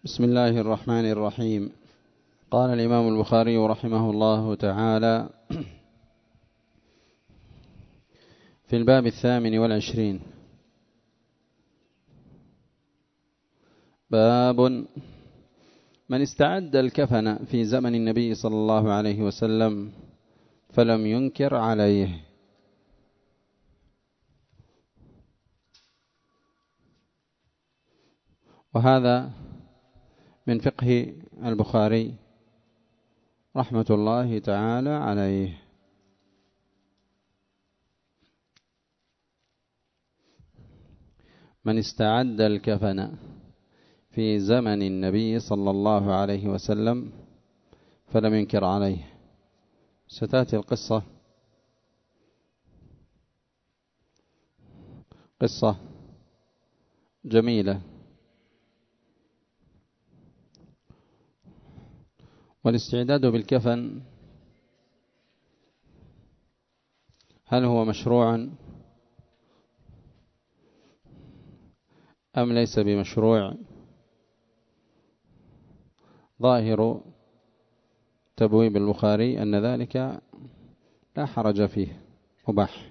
بسم الله الرحمن الرحيم. قال الإمام البخاري رحمه الله تعالى في الباب 28: باب من استعد الكفن في زمن النبي صلى الله عليه وسلم فلم ينكر عليه. وهذا من فقه البخاري رحمة الله تعالى عليه. من استعد الكفن في زمن النبي صلى الله عليه وسلم فلم ينكر عليه. ستأتي القصة قصة جميلة، والاستعداد بالكفن هل هو مشروع أم ليس بمشروع؟ ظاهر تبويب البخاري أن ذلك لا حرج فيه، مباح.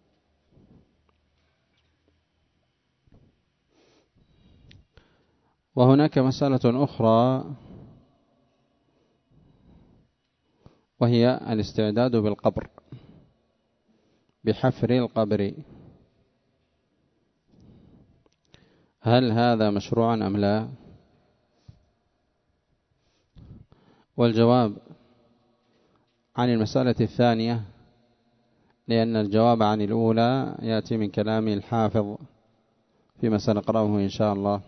وهناك مسألة أخرى وهي الاستعداد بالقبر، بحفر القبر، هل هذا مشروع أم لا؟ والجواب عن المسألة الثانية، لأن الجواب عن الأولى يأتي من كلام الحافظ فيما سنقرأه إن شاء الله.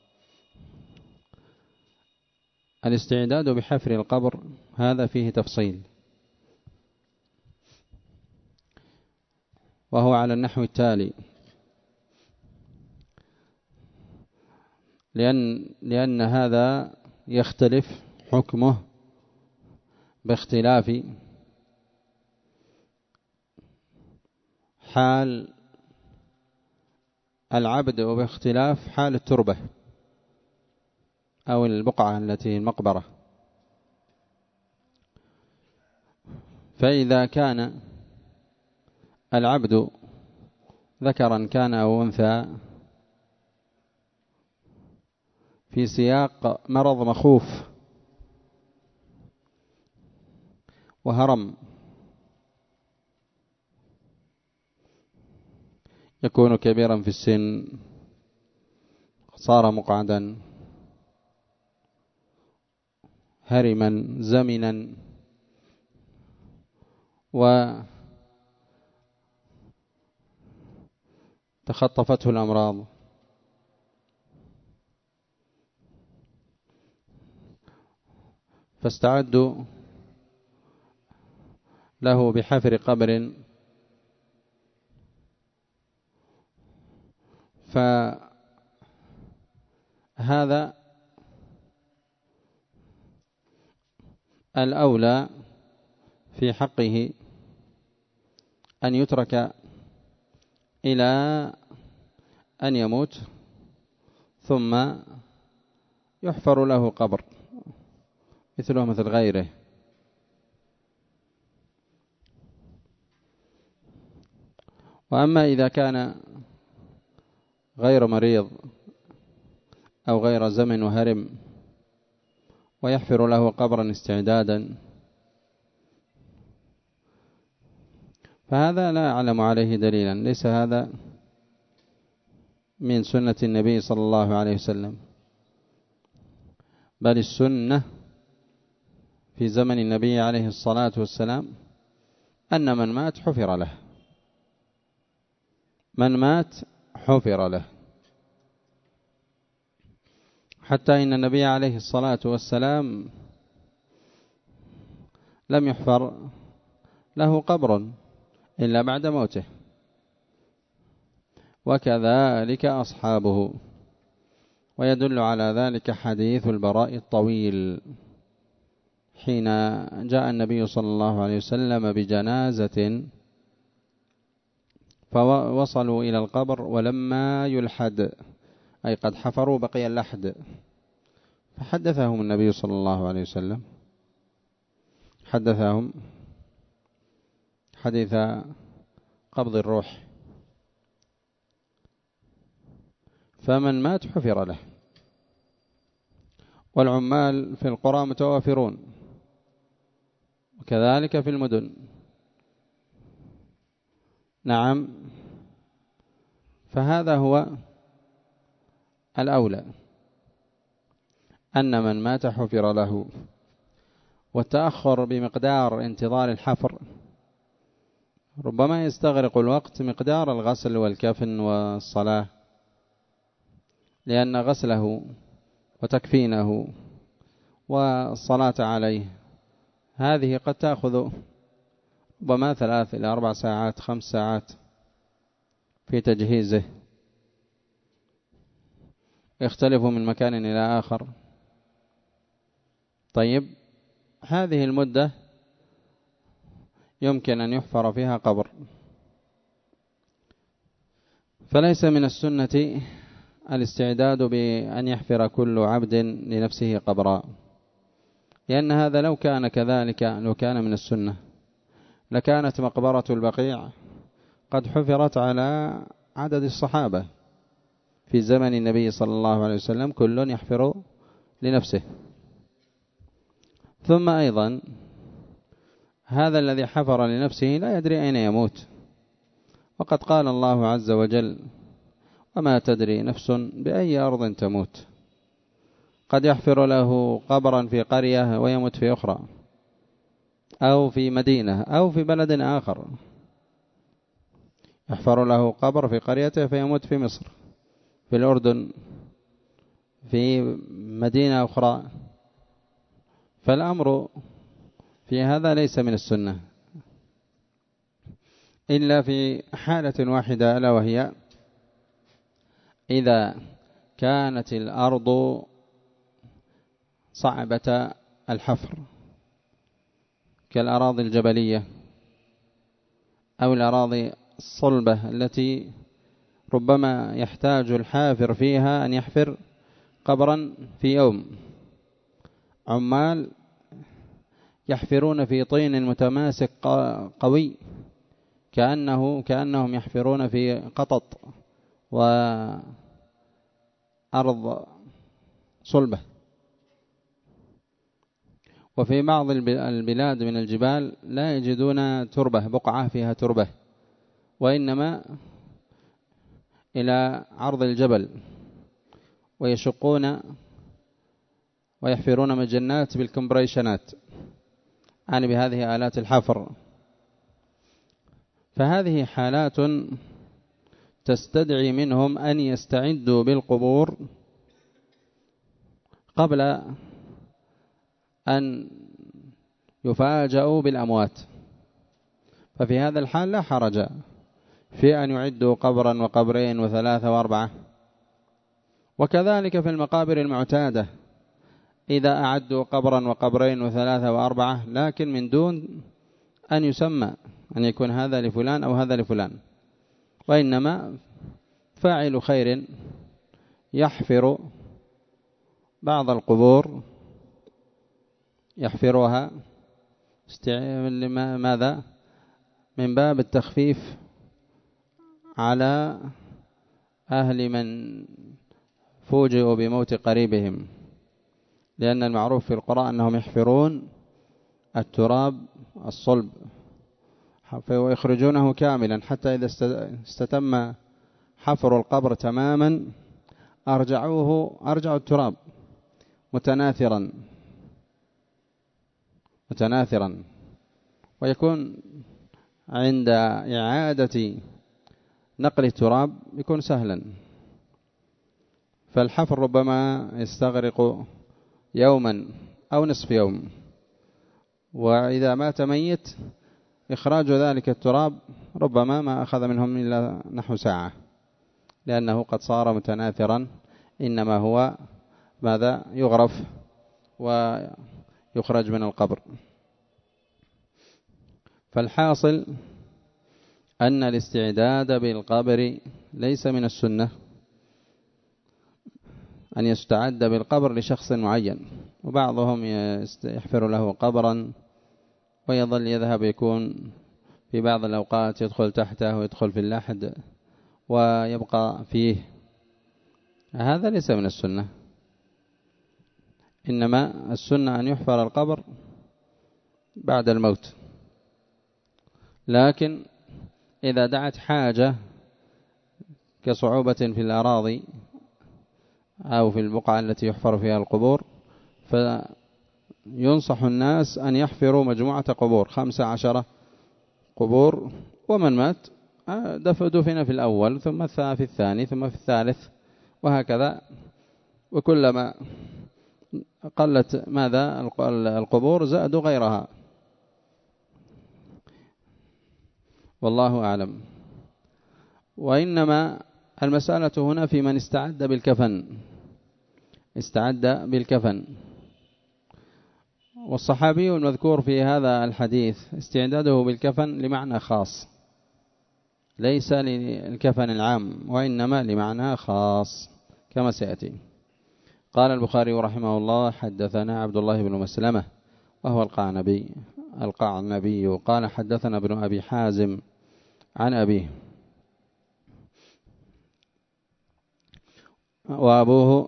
الاستعداد بحفر القبر هذا فيه تفصيل، وهو على النحو التالي: لأن هذا يختلف حكمه باختلاف حال العبد وباختلاف حال التربة أو البقعة التي المقبرة. فإذا كان العبد ذكرا كان أو أنثى في سياق مرض مخوف وهرم، يكون كبيرا في السن، صار مقعدا، هرما زمنا، وتخطفته الأمراض، فاستعدوا له بحفر قبر، فهذا الأولى في حقه أن يترك إلى أن يموت ثم يحفر له قبر مثله مثل غيره. وأما إذا كان غير مريض أو غير زمن وهرم ويحفر له قبرا استعدادا، فهذا لا أعلم عليه دليلا، ليس هذا من سنة النبي صلى الله عليه وسلم، بل السنة في زمن النبي عليه الصلاة والسلام أن من مات حفر له، من مات حفر له، حتى إن النبي عليه الصلاة والسلام لم يحفر له قبر إلا بعد موته، وكذلك أصحابه. ويدل على ذلك حديث البراء الطويل حين جاء النبي صلى الله عليه وسلم بجنازة فوصلوا إلى القبر ولما يلحد، أي قد حفروا بقي اللحد، فحدثهم النبي صلى الله عليه وسلم، حدثهم حديث قبض الروح، فمن مات حفر له. والعمال في القرى متوافرون، وكذلك في المدن. نعم، فهذا هو الأولى، أن من مات حفر له. والتأخر بمقدار انتظار الحفر ربما يستغرق الوقت مقدار الغسل والكفن والصلاة، لأن غسله وتكفينه والصلاة عليه هذه قد تأخذ ربما 3 إلى 4 ساعات 5 ساعات في تجهيزه، يختلف من مكان إلى آخر. طيب، هذه المدة يمكن أن يحفر فيها قبر، فليس من السنة الاستعداد بأن يحفر كل عبد لنفسه قبرا، لأن هذا لو كان كذلك، لو كان من السنة لكانت مقبرة البقيع قد حفرت على عدد الصحابة في زمن النبي صلى الله عليه وسلم، كل يحفر لنفسه. ثم أيضا هذا الذي حفر لنفسه لا يدري أين يموت، وقد قال الله عز وجل: وما تدري نفس بأي أرض تموت. قد يحفر له قبرا في قرية ويموت في أخرى، أو في مدينة، أو في بلد آخر. يحفر له قبر في قريته فيموت في مصر، في الأردن، في مدينة أخرى. فالأمر في هذا ليس من السنة إلا في حالة واحدة، ألا وهي إذا كانت الأرض صعبة الحفر كالأراضي الجبلية أو الأراضي الصلبة التي ربما يحتاج الحافر فيها أن يحفر قبرا في يوم. عمال يحفرون في طين متماسك قوي كأنهم يحفرون في قطط وأرض صلبة. وفي بعض البلاد من الجبال لا يجدون تربة، بقعة فيها تربة، وإنما إلى عرض الجبل، ويشقون ويحفرون مجنات بالكمبريشنات، يعني بهذه آلات الحفر. فهذه حالات تستدعي منهم أن يستعدوا بالقبور قبل أن يفاجئوا بالأموات. ففي هذا الحال لا حرج في أن يعدوا قبرا وقبرين وثلاثة وأربعة. وكذلك في المقابر المعتادة إذا أعدوا قبرا وقبرين وثلاثة وأربعة، لكن من دون أن يسمى أن يكون هذا لفلان أو هذا لفلان، وإنما فاعل خير يحفر بعض القبور، يحفرها ماذا؟ من باب التخفيف على أهل من فوجئوا بموت قريبهم، لأن المعروف في القرآن أنهم يحفرون التراب الصلب ويخرجونه كاملا، حتى إذا استتم حفر القبر تماما أرجعوا التراب متناثرا، ويكون عند إعادة نقل التراب يكون سهلا. فالحفر ربما يستغرق يوما أو نصف يوم، وإذا مات ميت إخراج ذلك التراب ربما ما أخذ منهم إلا نحو ساعة، لأنه قد صار متناثرا، إنما هو ماذا؟ يغرف ويخرج من القبر. فالحاصل أن الاستعداد بالقبر ليس من السنة أن يستعد بالقبر لشخص معين، وبعضهم يحفر له قبرا ويظل يذهب، يكون في بعض الأوقات يدخل تحته ويدخل في اللحد ويبقى فيه. هذا ليس من السنة، إنما السنة أن يحفر القبر بعد الموت. لكن إذا دعت حاجة كصعوبة في الأراضي أو في البقعة التي يحفر فيها القبور، فينصح الناس أن يحفروا مجموعة قبور 15 قبور، ومن مات دفن في الأول، ثم في الثاني، ثم في الثالث، وهكذا. وكلما قلت ماذا القبور زادوا غيرها، والله أعلم. وإنما المسألة هنا في من استعد بالكفن، استعد بالكفن. والصحابي المذكور في هذا الحديث استعداده بالكفن لمعنى خاص، ليس للكفن العام، وإنما لمعنى خاص كما سيأتي. قال البخاري رحمه الله: حدثنا عبد الله بن مسلمة وهو القعنبي قال: حدثنا ابن أبي حازم عن أبيه، وأبوه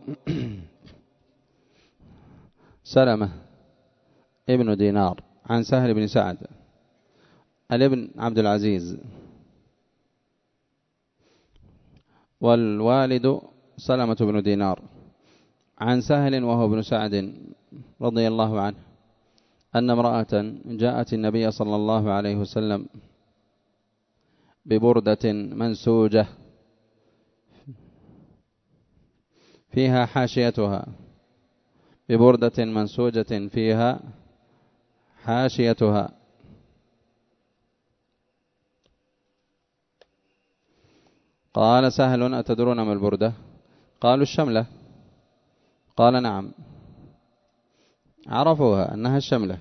سلمة ابن دينار، عن سهل بن سعد الابن عبد العزيز، والوالد سلمة بن دينار، عن سهل وهو ابن سعد رضي الله عنه أن امرأة جاءت النبي صلى الله عليه وسلم ببردة منسوجة فيها حاشيتها، ببردة منسوجة فيها حاشيتها. قال سهل: أتدرون ما البردة؟ قالوا: الشملة. قال: نعم. عرفوها أنها الشملة.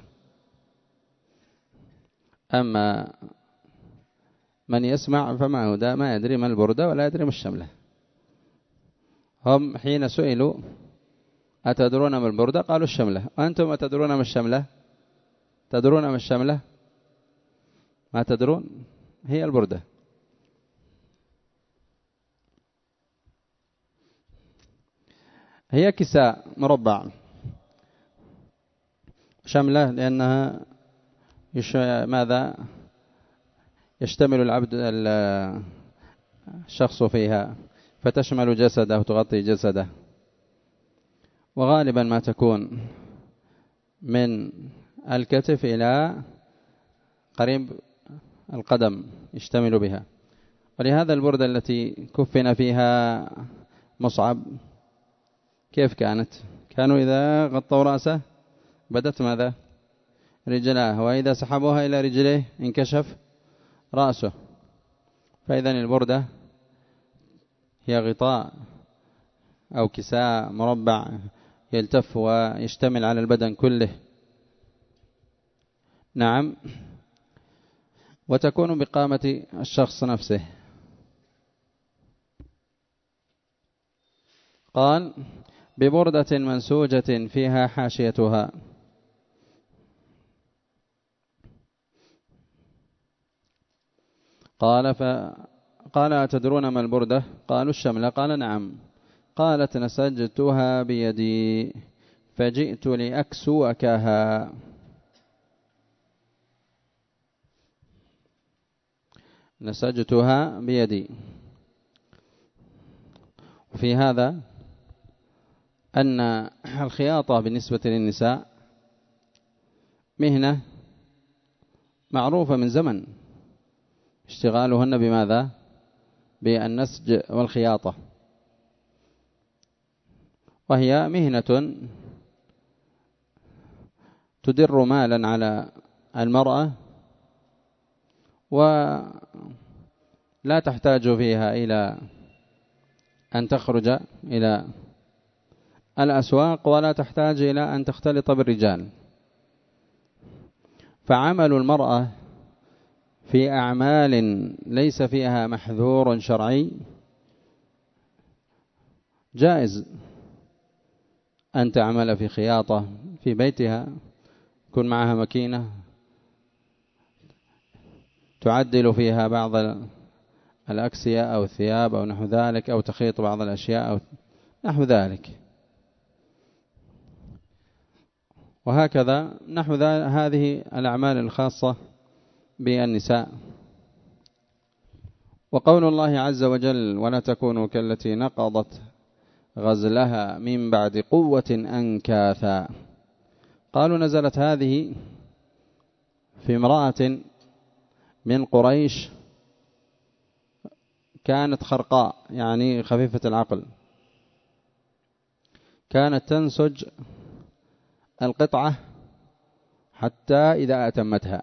أما من يسمع فمعه ده ما يدري ما البردة ولا يدري ما الشملة. هم حين سئلوا: أتدرون ما البردة؟ قالوا: الشملة. وأنتم أتدرون ما الشملة؟ تدرون ما الشملة؟ ما تدرون، هي البردة. هي كساء مربع، شملة لأنها ماذا يشتمل الشخص فيها، فتشمل جسده وتغطي جسده، وغالبا ما تكون من الكتف إلى قريب القدم يشتمل بها. ولهذا البردة التي كفن فيها مصعب كيف كانت؟ كانوا إذا غطوا رأسه بدت ماذا؟ رجلاه، وإذا سحبوها إلى رجليه انكشف رأسه. فإذا البردة هي غطاء أو كساء مربع يلتف ويشتمل على البدن كله. نعم. وتكون بقامة الشخص نفسه. قال: ببردة منسوجة فيها حاشيتها. قال: أتدرون ما البردة؟ قالوا: الشملة. قال: نعم. قالت: نسجتها بيدي فجئت لأكسوكها. نسجتها بيدي. وفي هذا أن الخياطة بالنسبة للنساء مهنة معروفة من زمن، اشتغالهن بماذا؟ بالنسج والخياطة، وهي مهنة تدر مالا على المرأة، ولا تحتاج فيها إلى أن تخرج إلى الأسواق، ولا تحتاج إلى أن تختلط بالرجال. فعمل المرأة في أعمال ليس فيها محذور شرعي جائز، أن تعمل في خياطة في بيتها، يكون معها مكينة تعدل فيها بعض الأكسية أو الثياب أو نحو ذلك، أو تخيط بعض الأشياء أو نحو ذلك. وهكذا نحو هذه الأعمال الخاصة بالنساء. وقول الله عز وجل: ولا تكونوا كالتي نقضت غزلها من بعد قوة أنكاثا. قالوا نزلت هذه في امرأة من قريش كانت خرقاء، يعني خفيفة العقل، كانت تنسج القطعة حتى إذا أتمتها،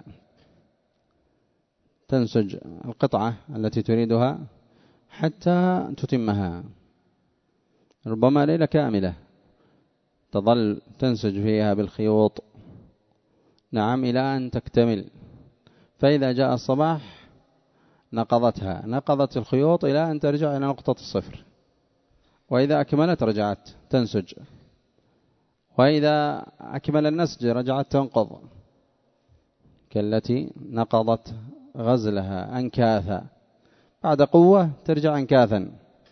تنسج القطعة التي تريدها حتى تتمها، ربما ليلة كاملة تظل تنسج فيها بالخيوط، نعم، إلى أن تكتمل. فإذا جاء الصباح نقضتها، نقضت الخيوط إلى أن ترجع إلى نقطة الصفر، وإذا أكملت رجعت تنسج، وإذا أكمل النسج رجعت تنقض، كالتي نقضت غزلها أنكاثا، بعد قوة ترجع أنكاثا.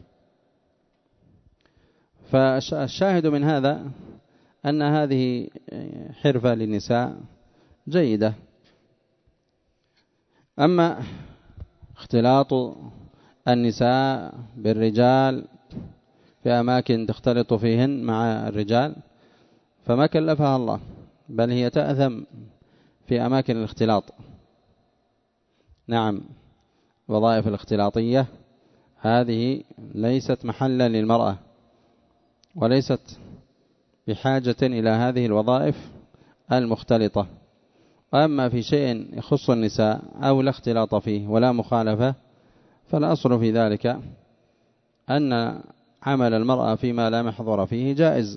فالشاهد من هذا أن هذه حرفة للنساء جيدة. أما اختلاط النساء بالرجال في أماكن تختلط فيهن مع الرجال فما كلفها الله، بل هي تأثم في أماكن الاختلاط. نعم، وظائف الاختلاطية هذه ليست محلا للمرأة، وليست بحاجة إلى هذه الوظائف المختلطة. أما في شيء يخص النساء أو لا اختلاط فيه ولا مخالفة، فالأصل في ذلك أن عمل المرأة فيما لا محظور فيه جائز.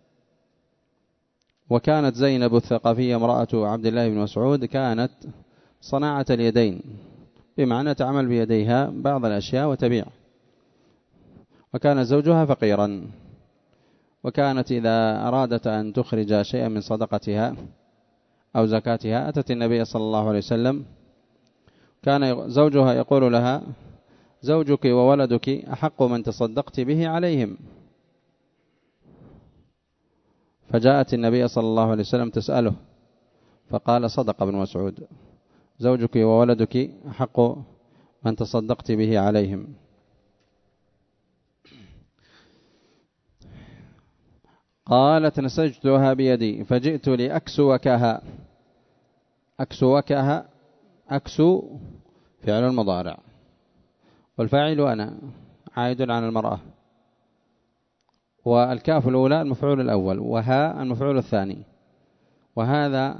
وكانت زينب الثقفية امرأة عبد الله بن مسعود كانت صناعة اليدين، بمعنى تعمل بيديها بعض الأشياء وتبيع. وكان زوجها فقيرا، وكانت إذا أرادت أن تخرج شيئا من صدقتها أو زكاتها أتت النبي صلى الله عليه وسلم. كان زوجها يقول لها: زوجك وولدك أحق من تصدقت به عليهم. فجاءت النبي صلى الله عليه وسلم تسأله، فقال: صدق ابن مسعود، زوجك وولدك أحق من تصدقت به عليهم. قالت: نسجتها بيدي فجئت لأكسوكها. أكسوكها، أكسو فعل المضارع، والفاعل أنا عائد عن المرأة، والكاف الأولى المفعول الأول، وها المفعول الثاني. وهذا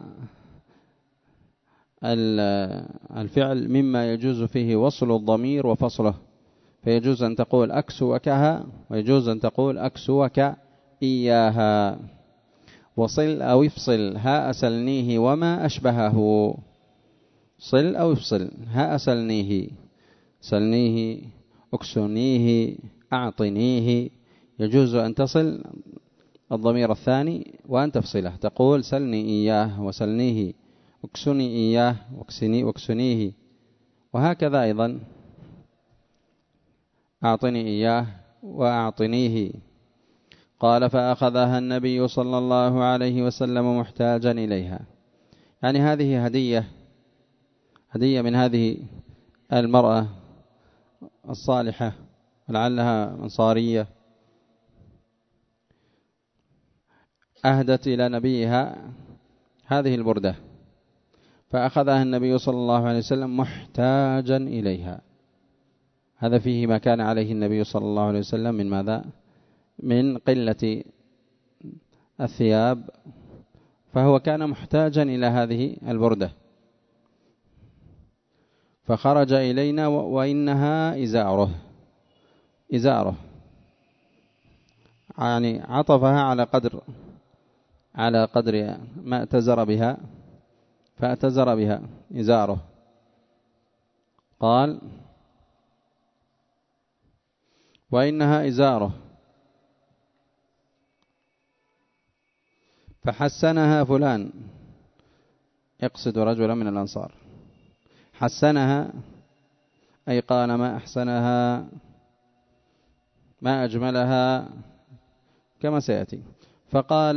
الفعل مما يجوز فيه وصل الضمير وفصله، فيجوز أن تقول أكسوكها، ويجوز أن تقول أكسوك إياها. وصل أو افصل ها أسلنيه وما أشبهه. صل أو افصل ها أسلنيه، سلنيه، أكسنيه، أعطنيه. يجوز أن تصل الضمير الثاني وأن تفصله، تقول سلني إياه وسلنيه، اكسني إياه واكسنيه. وهكذا أيضا أعطني إياه وأعطنيه. قال: فأخذها النبي صلى الله عليه وسلم محتاجا إليها. يعني هذه هدية من هذه المرأة الصالحة، ولعلها أنصارية، أهدت إلى نبيها هذه البردة، فأخذها النبي صلى الله عليه وسلم محتاجا إليها. هذا فيه ما كان عليه النبي صلى الله عليه وسلم من ماذا؟ من قلة الثياب، فهو كان محتاجا إلى هذه البردة، فخرج إلينا وإنها إزاره، يعني عطفها على قدر ما اعتزر بها، فاعتزر بها إزاره. قال: وإنها إزاره. فحسنها فلان، يقصد رجلا من الأنصار، حسنها أي قال ما أحسنها ما أجملها كما سيأتي. فقال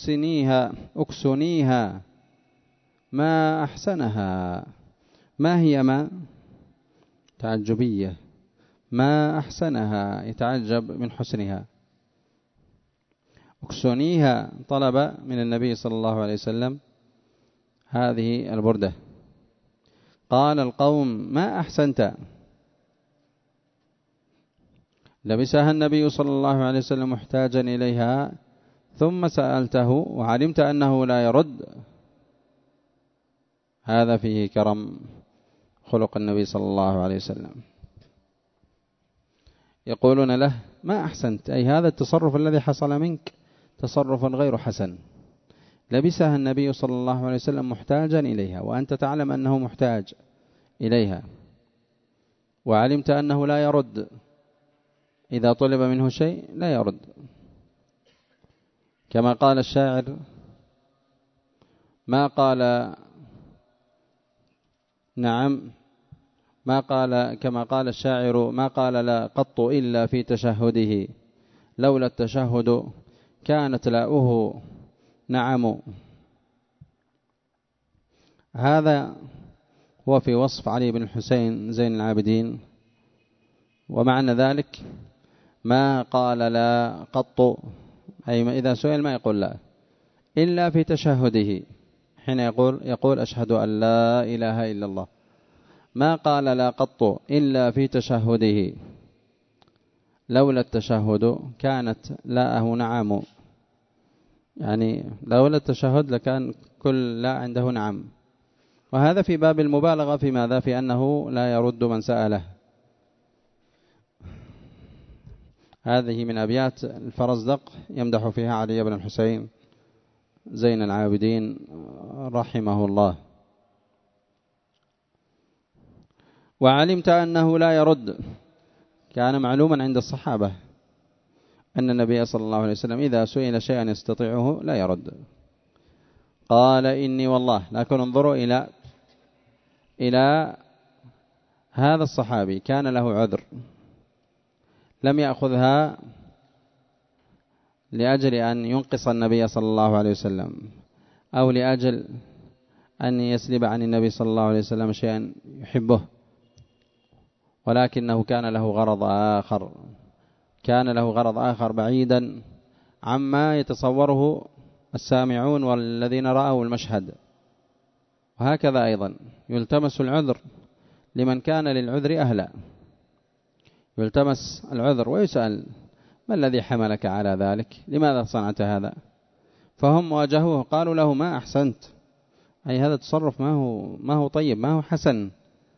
أكسنيها ما أحسنها. ما هي ما تعجبية، ما أحسنها يتعجب من حسنها. أكسنيها طلب من النبي صلى الله عليه وسلم هذه البردة. قال القوم ما أحسنت. لبسها النبي صلى الله عليه وسلم محتاجا إليها ثم سألته وعلمت أنه لا يرد. هذا فيه كرم خلق النبي صلى الله عليه وسلم. يقولون له ما أحسنت، أي هذا التصرف الذي حصل منك تصرف غير حسن. لبسها النبي صلى الله عليه وسلم محتاجا إليها وأنت تعلم أنه محتاج إليها، وعلمت أنه لا يرد، إذا طلب منه شيء لا يرد. كما قال الشاعر ما قال كما قال الشاعر ما قال لا قط إلا في تشهده، لولا التشهد كانت لاؤه نعم. هذا هو في وصف علي بن الحسين زين العابدين. ومعنى ذلك ما قال لا قط، أي إذا سئل ما يقول لا إلا في تشهده، حين يقول أشهد أن لا إله إلا الله. ما قال لا قط إلا في تشهده، لولا التشهد كانت لاءه نعم، يعني لولا التشهد لكان كل لا عنده نعم. وهذا في باب المبالغة في ماذا؟ في أنه لا يرد من سأله. هذه من أبيات الفرزدق يمدح فيها علي بن الحسين زين العابدين رحمه الله. وعلمت أنه لا يرد، كان معلوما عند الصحابة أن النبي صلى الله عليه وسلم إذا سئل شيئا يستطيعه لا يرد. قال إني والله، لكن انظروا إلى هذا الصحابي كان له عذر، لم يأخذها لأجل أن ينقص النبي صلى الله عليه وسلم أو لأجل أن يسلب عن النبي صلى الله عليه وسلم شيئا يحبه، ولكنه كان له غرض آخر بعيدا عما يتصوره السامعون والذين رأوا المشهد. وهكذا أيضا يلتمس العذر لمن كان للعذر أهلا، يلتمس العذر ويسأل ما الذي حملك على ذلك، لماذا صنعت هذا؟ فهم واجهوه قالوا له ما أحسنت، أي هذا التصرف ما هو طيب، ما هو حسن.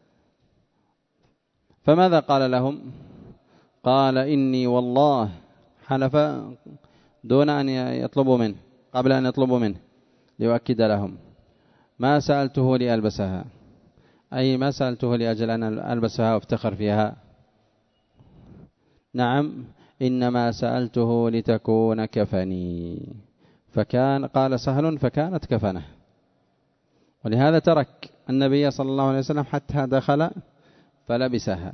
فماذا قال لهم؟ قال إني والله، حلف دون أن يطلبوا منه، قبل أن يطلبوا منه ليؤكد لهم، ما سألته لألبسها، أي ما سألته لأجل أن ألبسها وافتخر فيها، نعم إنما سألته لتكون كفني. قال سهل فكانت كفنه. ولهذا ترك النبي صلى الله عليه وسلم حتى دخل فلبسها،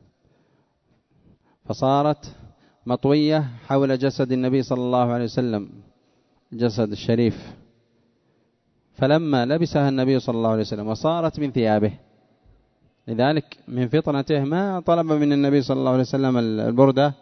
فصارت مطوية حول جسد النبي صلى الله عليه وسلم، جسد الشريف. فلما لبسها النبي صلى الله عليه وسلم وصارت من ثيابه، لذلك من فطنته ما طلب من النبي صلى الله عليه وسلم البردة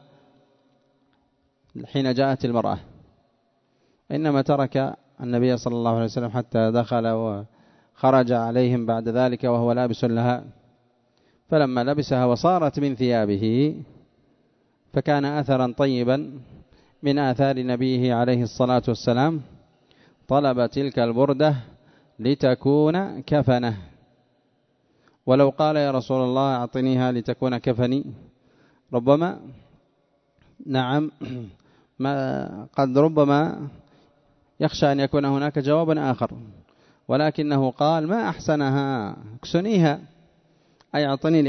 حين جاءت المرأة، إنما ترك النبي صلى الله عليه وسلم حتى دخل وخرج عليهم بعد ذلك وهو لابس لها. فلما لبسها وصارت من ثيابه فكان أثرا طيبا من آثار نبيه عليه الصلاة والسلام، طلب تلك البردة لتكون كفنه. ولو قال يا رسول الله أعطنيها لتكون كفني، ربما نعم قد ربما يخشى أن يكون هناك جواب آخر، ولكنه قال ما أحسنها اكسنيها، أي أعطني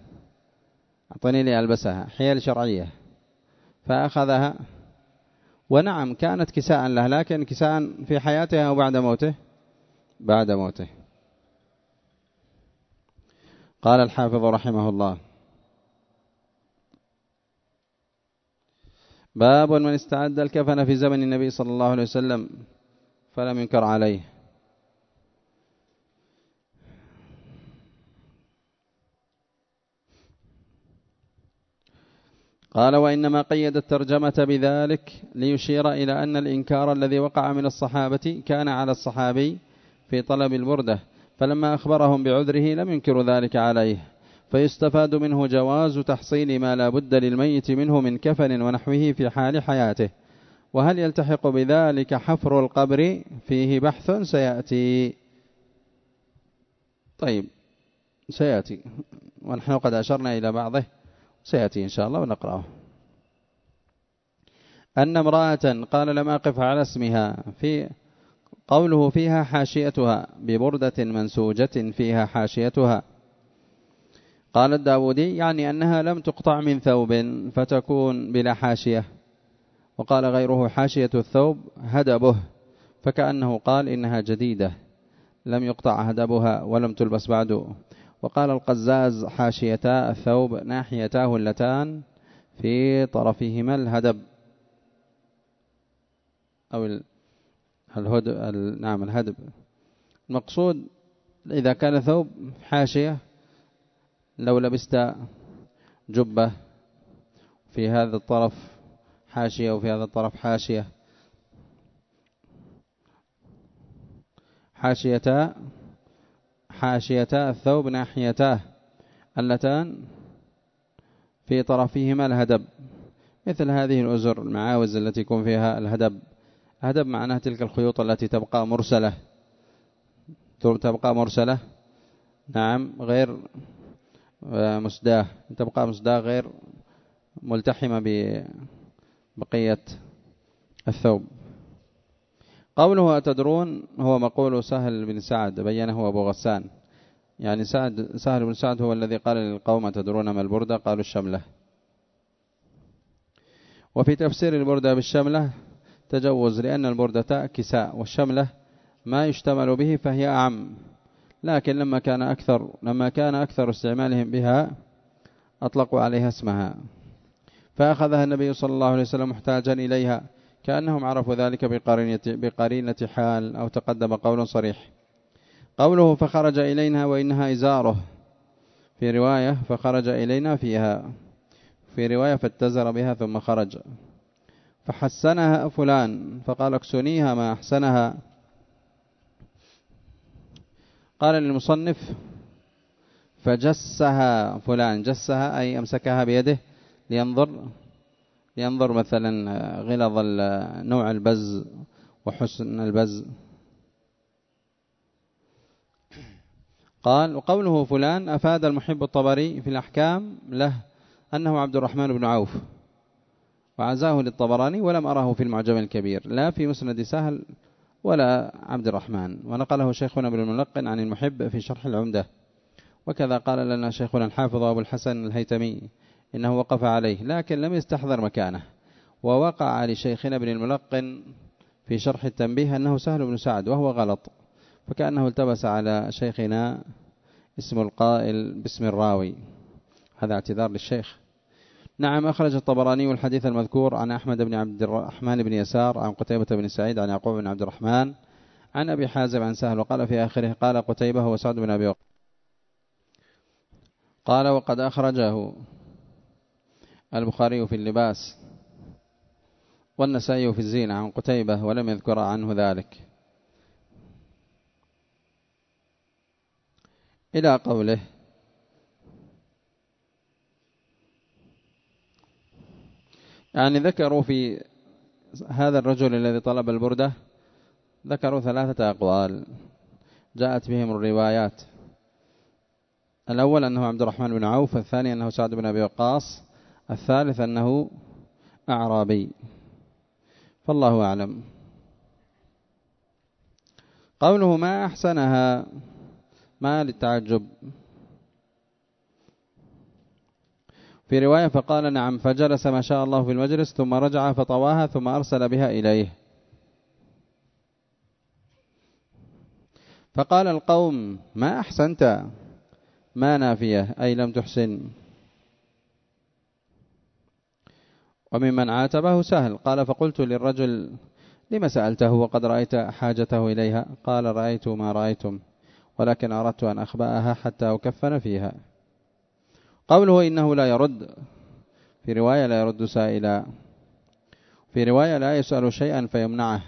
لألبسها، حيل شرعية. فأخذها ونعم كانت كساء له، لكن كساء في حياته أو بعد موته؟ بعد موته. قال الحافظ رحمه الله: باب من استعد الكفن في زمن النبي صلى الله عليه وسلم فلم ينكر عليه. قال: وإنما قيد الترجمة بذلك ليشير إلى أن الإنكار الذي وقع من الصحابة كان على الصحابي في طلب البردة، فلما أخبرهم بعذره لم ينكروا ذلك عليه، فيستفاد منه جواز تحصيل ما لا بد للميت منه من كفن ونحوه في حال حياته. وهل يلتحق بذلك حفر القبر؟ فيه بحث سيأتي. طيب، سيأتي، ونحن قد أشرنا إلى بعضه، سيأتي إن شاء الله ونقرأه. أن امرأة قال لم أقف على اسمها، في قوله فيها حاشيتها ببردة منسوجة فيها حاشيتها. قال الداودي يعني أنها لم تقطع من ثوب فتكون بلا حاشية. وقال غيره حاشية الثوب هدبه، فكأنه قال إنها جديدة لم يقطع هدبها ولم تلبس بعد. وقال القزاز حاشيتا الثوب ناحيتاه اللتان في طرفهما الهدب أو الهدب، نعم الهدب. المقصود إذا كان ثوب حاشية، لو لبست جبة في هذا الطرف حاشية وفي هذا الطرف حاشية، حاشيتا الثوب ناحيتاه اللتان في طرفهما الهدب، مثل هذه الأزر المعاوز التي يكون فيها الهدب. هدب معناه تلك الخيوط التي تبقى مرسلة، نعم، غير مسداه، تبقى مسداه غير ملتحمة ببقية الثوب. قوله أتدرون هو مقول سهل بن سعد بينه أبو غسان، يعني سهل بن سعد هو الذي قال للقوم أتدرون ما البردة؟ قالوا الشملة. وفي تفسير البردة بالشملة تجوز، لأن البردة كساء والشملة ما يشتمل به فهي أعم، لكن لما كان أكثر استعمالهم بها أطلقوا عليها اسمها، فأخذها النبي صلى الله عليه وسلم محتاجا إليها، كأنهم عرفوا ذلك بقرينة حال أو تقدم قول صريح. قوله فخرج إلينا وإنها إزاره، في رواية فخرج إلينا فيها، في رواية فاتزر بها ثم خرج. فحسنها فلان فقال اكسنيها ما أحسنها. قال للمصنف فجسها فلان، جسها أي أمسكها بيده لينظر مثلا غلظ نوع البز وحسن البز. قال وقوله فلان أفاد المحب الطبري في الأحكام له أنه عبد الرحمن بن عوف، وعزاه للطبراني، ولم أره في المعجم الكبير لا في مسند سهل ولا عبد الرحمن. ونقله شيخنا ابن الملقن عن المحب في شرح العمدة. وكذا قال لنا شيخنا الحافظ أبو الحسن الهيتمي إنه وقف عليه لكن لم يستحضر مكانه. ووقع لشيخنا ابن الملقن في شرح التنبيه أنه سهل بن سعد، وهو غلط، فكأنه التبس على شيخنا اسم القائل باسم الراوي، هذا اعتذار للشيخ. نعم، أخرج الطبراني الحديث المذكور عن أحمد بن عبد الرحمن بن يسار عن قتيبة بن سعيد عن يعقوب بن عبد الرحمن عن أبي حازم عن سهل، وقال في آخره قال قتيبة وسعد بن أبي وقاص. قال وقد أخرجه البخاري في اللباس والنسائي في الزينة عن قتيبة ولم يذكر عنه ذلك، إلى قوله يعني ذكروا في هذا الرجل الذي طلب البردة، ذكروا 3 أقوال جاءت بهم الروايات. الأول أنه عبد الرحمن بن عوف، الثاني أنه سعد بن أبي وقاص، الثالث أنه أعرابي، فالله أعلم. قوله ما أحسنها ما للتعجب. في رواية فقال نعم، فجلس ما شاء الله في المجلس ثم رجع فطواها ثم أرسل بها إليه. فقال القوم ما أحسنت، ما نافية أي لم تحسن. وممن عاتبه سهل قال فقلت للرجل لما سألته وقد رأيت حاجته إليها؟ قال رأيت ما رأيتم، ولكن أردت أن أخبأها حتى أكفن فيها. قوله إنه لا يرد، في رواية لا يرد سائلا، في رواية لا يسأل شيئا فيمنعه،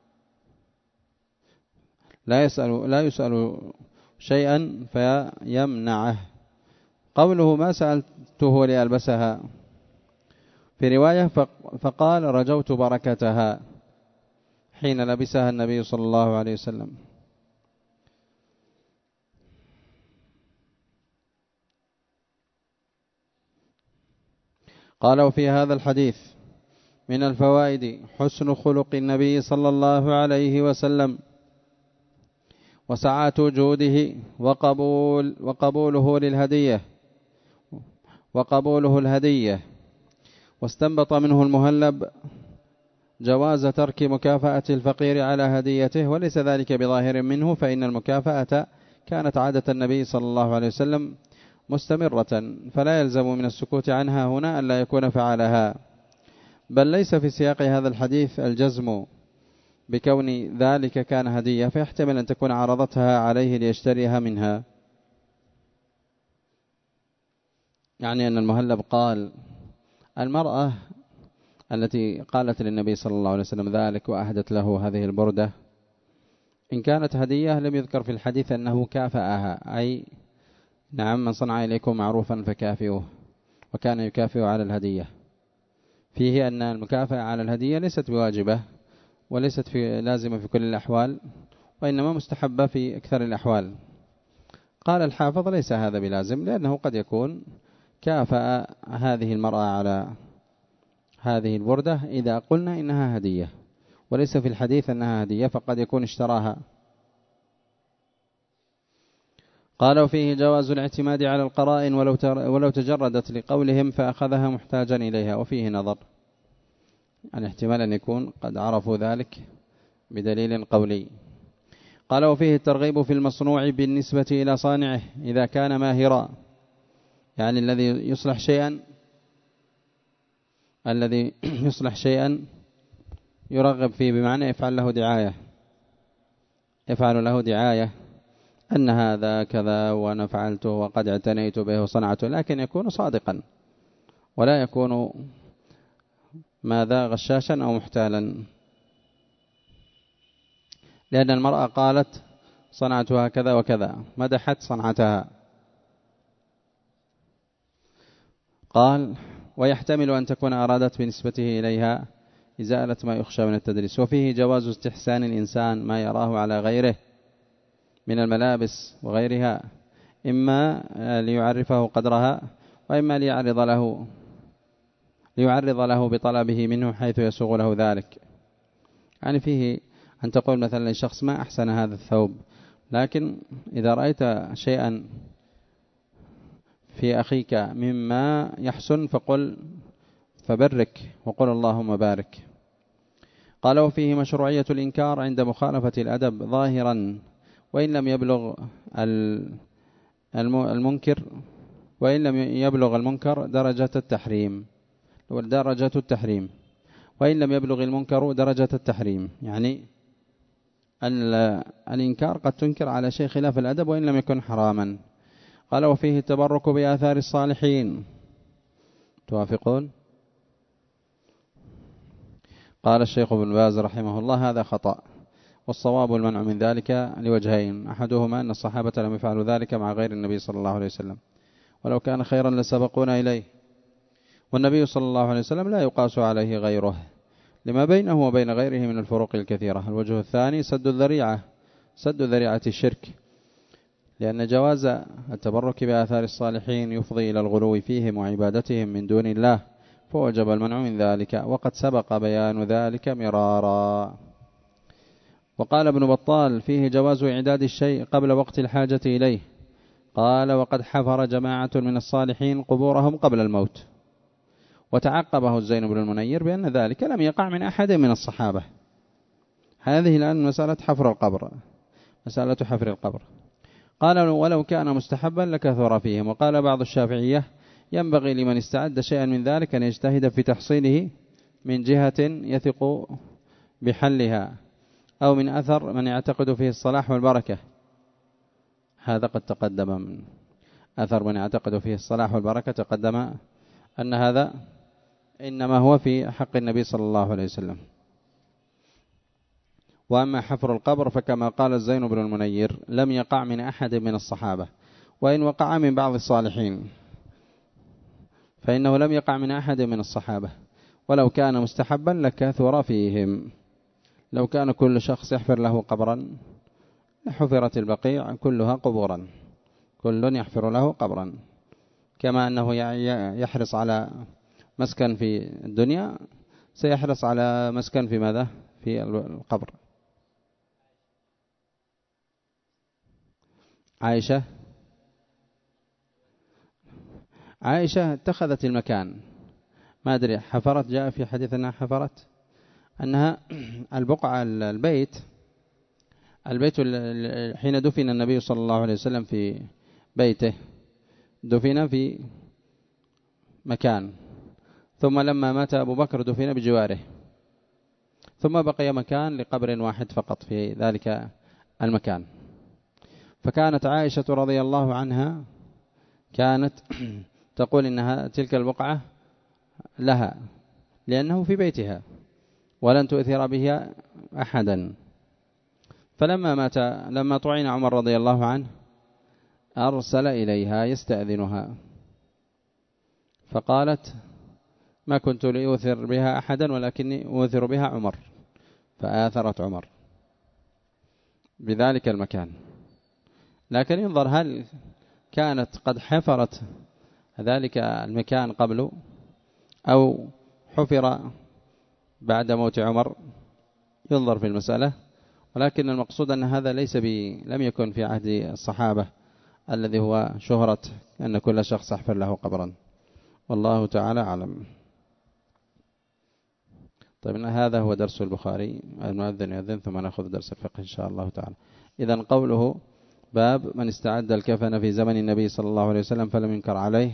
لا يسأل شيئا فيمنعه. قوله ما سألته لألبسها، في رواية فقال رجوت بركتها حين لبسها النبي صلى الله عليه وسلم. قال وفي هذا الحديث من الفوائد حسن خلق النبي صلى الله عليه وسلم وسعة جوده وقبوله الهدية. واستنبط منه المهلب جواز ترك مكافأة الفقير على هديته، وليس ذلك بظاهر منه، فإن المكافأة كانت عادة النبي صلى الله عليه وسلم مستمرة، فلا يلزم من السكوت عنها هنا أن لا يكون فعلها. بل ليس في سياق هذا الحديث الجزم بكون ذلك كان هدية، فيحتمل أن تكون عرضتها عليه ليشتريها منها. يعني أن المهلب قال المرأة التي قالت للنبي صلى الله عليه وسلم ذلك وأهدت له هذه البردة، إن كانت هدية لم يذكر في الحديث أنه كافأها، أي نعم من صنع إليكم معروفا فكافئوه، وكان يكافئ على الهدية. فيه أن المكافأة على الهدية ليست بواجبة وليست لازمة في كل الأحوال، وإنما مستحبة في أكثر الأحوال. قال الحافظ ليس هذا بلازم، لأنه قد يكون كافأ هذه المرأة على هذه البردة إذا قلنا إنها هدية، وليس في الحديث أنها هدية، فقد يكون اشتراها. قال وفيه جواز الاعتماد على القرائن ولو تجردت لقولهم فأخذها محتاجا إليها، وفيه نظر، يعني احتمال أن يكون قد عرفوا ذلك بدليل قولي. قال وفيه الترغيب في المصنوع بالنسبة إلى صانعه إذا كان ماهرا، يعني الذي يصلح شيئا يرغب فيه، بمعنى يفعل له دعاية أن هذا كذا وأنا فعلته وقد اعتنيت به وصنعته، لكن يكون صادقا ولا يكون ماذا غشاشا أو محتالا. لأن المرأة قالت صنعتها كذا وكذا، مدحت صنعتها. قال ويحتمل أن تكون أرادت بنسبته إليها إزالة ما يخشى من التدليس. وفيه جواز استحسان الإنسان ما يراه على غيره من الملابس وغيرها، إما ليعرفه قدرها، وإما ليعرض له بطلبه منه حيث يسوغ له ذلك. يعني فيه أن تقول مثلا لشخص ما أحسن هذا الثوب، لكن إذا رأيت شيئا في أخيك مما يحسن فبرك وقل اللهم بارك. قال وفيه مشروعية الإنكار عند مخالفة الأدب ظاهرا، وإن لم يبلغ المنكر درجة التحريم، وإن لم يبلغ المنكر درجة التحريم، يعني الإنكار قد تنكر على شيء خلاف الأدب وإن لم يكن حراما. قال وفيه التبرك بآثار الصالحين. توافقون؟ قال الشيخ ابن باز رحمه الله هذا خطأ، والصواب المنع من ذلك لوجهين: أحدهما أن الصحابة لم يفعلوا ذلك مع غير النبي صلى الله عليه وسلم، ولو كان خيرا لسبقونا إليه، والنبي صلى الله عليه وسلم لا يقاس عليه غيره لما بينه وبين غيره من الفروق الكثيرة. الوجه الثاني سد ذريعة الشرك، لأن جواز التبرك بآثار الصالحين يفضي إلى الغلو فيهم وعبادتهم من دون الله، فوجب المنع من ذلك، وقد سبق بيان ذلك مرارا. وقال ابن بطال فيه جواز إعداد الشيء قبل وقت الحاجة إليه. قال وقد حفر جماعة من الصالحين قبورهم قبل الموت، وتعقبه الزين بن المنير بأن ذلك لم يقع من أحد من الصحابة. هذه الآن مسألة حفر القبر، مسألة حفر القبر. قال ولو كان مستحبا لكثر فيهم. وقال بعض الشافعية ينبغي لمن استعد شيئا من ذلك أن يجتهد في تحصيله من جهة يثق بحلها، أو من أثر من يعتقد فيه الصلاح والبركة. هذا قد تقدم، من أثر من يعتقد فيه الصلاح والبركة تقدم أن هذا إنما هو في حق النبي صلى الله عليه وسلم. وأما حفر القبر فكما قال الزين بن المنير لم يقع من أحد من الصحابة، وإن وقع من بعض الصالحين فإنه لم يقع من أحد من الصحابة. ولو كان مستحبا لكثر فيهم. لو كان كل شخص يحفر له قبرا حفرت البقيع كلها قبورا، كل يحفر له قبرا، كما أنه يحرص على مسكن في الدنيا سيحرص على مسكن في ماذا؟ في القبر. عائشة اتخذت المكان، ما أدري حفرت، جاء في حديث أنها حفرت، أنها البقعة البيت حين دفن النبي صلى الله عليه وسلم في بيته دفن في مكان، ثم لما مات أبو بكر دفن بجواره، ثم بقي مكان لقبر واحد فقط في ذلك المكان. فكانت عائشة رضي الله عنها كانت تقول إنها تلك البقعة لها لأنه في بيتها ولن تؤثر بها أحدا. فلما مات لما طعن عمر رضي الله عنه أرسل إليها يستأذنها، فقالت ما كنت لأؤثر بها أحدا ولكني أؤثر بها عمر، فآثرت عمر بذلك المكان. لكن ينظر هل كانت قد حفرت ذلك المكان قبل أو حفر بعد موت عمر، ينظر في المسألة. ولكن المقصود أن هذا لم يكن في عهد الصحابة الذي هو شهرة أن كل شخص يحفر له قبرا، والله تعالى أعلم. طيب هذا هو درس البخاري. المؤذن يؤذن ثم نأخذ درس الفقه إن شاء الله تعالى. إذن قوله باب من استعد الكفن في زمن النبي صلى الله عليه وسلم فلم ينكر عليه،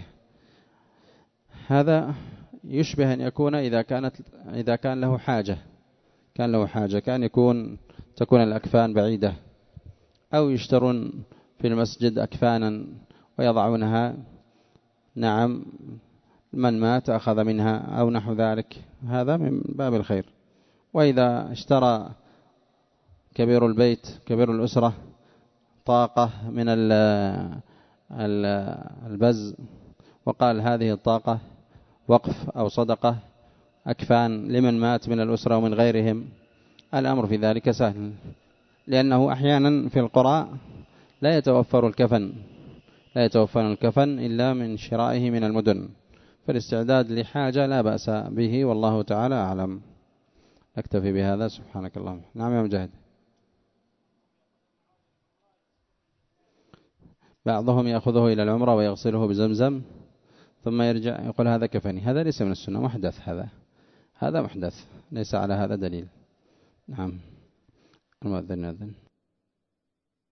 هذا يشبه أن يكون إذا كان له حاجة، كان تكون الأكفان بعيدة، أو يشترون في المسجد أكفانا ويضعونها، نعم، من مات أخذ منها أو نحو ذلك، هذا من باب الخير. وإذا اشترى كبير البيت كبير الأسرة طاقة من البز وقال هذه الطاقة وقف أو صدقة أكفان لمن مات من الأسرة ومن غيرهم، الأمر في ذلك سهل، لأنه أحيانا في القرى لا يتوفر الكفن إلا من شرائه من المدن، فالاستعداد لحاجة لا بأس به، والله تعالى أعلم. نكتفي بهذا، سبحانك اللهم. نعم يا مجاهد. بعضهم يأخذه إلى العمرة ويغسله بزمزم ثم يرجع يقول هذا كفني، هذا ليس من السنة، محدث، هذا محدث، ليس على هذا دليل. نعم. المؤذن يؤذن.